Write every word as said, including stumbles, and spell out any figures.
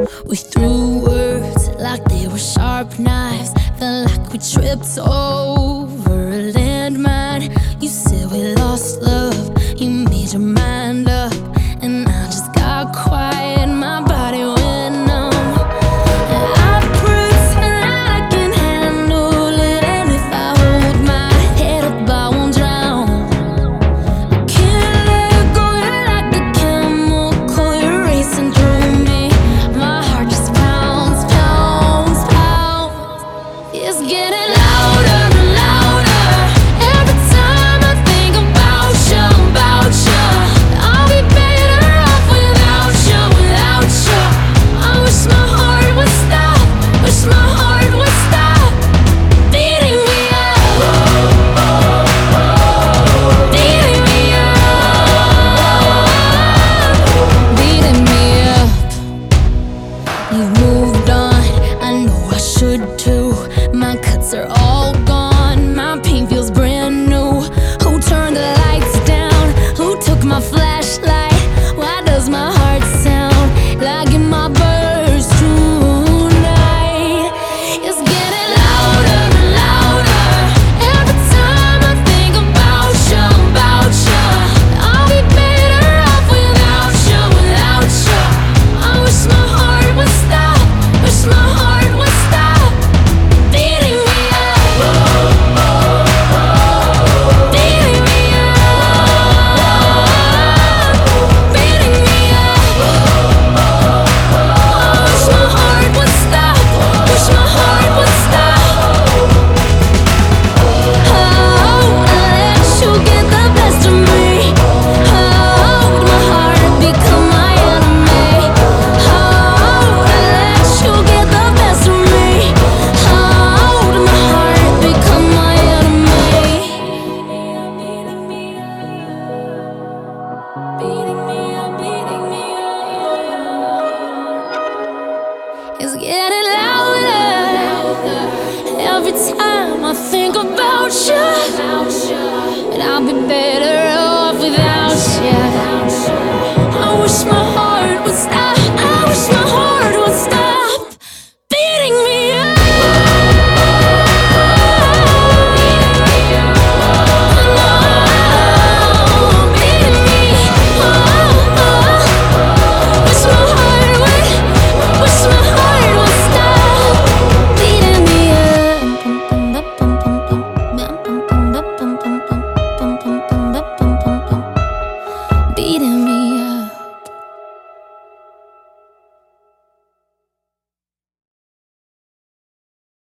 We threw words like they were sharp knives. Felt like we tripped over a landmine. You said we lost love, you made your mind up, and I just got quiet, my body went numb. And I pretend I can handle it, and if I hold my head up I won't drown. I can't let go, you're like a chemical, you're racing through me. My heart just pounds, pounds, pounds. It's getting louder and louder every time I think about you, about you. I'll be better off without you, without you. I wish my heart would stop, wish my heart would stop beating me up, beating me up, beating me up. You've moved on, I know I should too. My cuts are all gone, my pain feels brand new. Who turned the lights down? Who took my flashlight? Why does my heart sound like in my burst tonight? It's getting louder and louder every time I think about you, about you. I'll be better off without you, without you. I wish my heart would stop, wish my heart would stop beating me up, beating me up, beating me up. I wish my heart would stop, wish my heart would stop. Oh, I let you get the best of me. Oh, my heart become my enemy. Oh, I let you get the best of me. Oh, my heart become my enemy. Beating me up, beating me up. It's getting louder every time I think about you. And I'll be better off without you. I wish my heart would stop, I wish my heart would stop beating me up, beating me up, beating me up. Wish my heart would, wish my heart would stop beating me up, beating me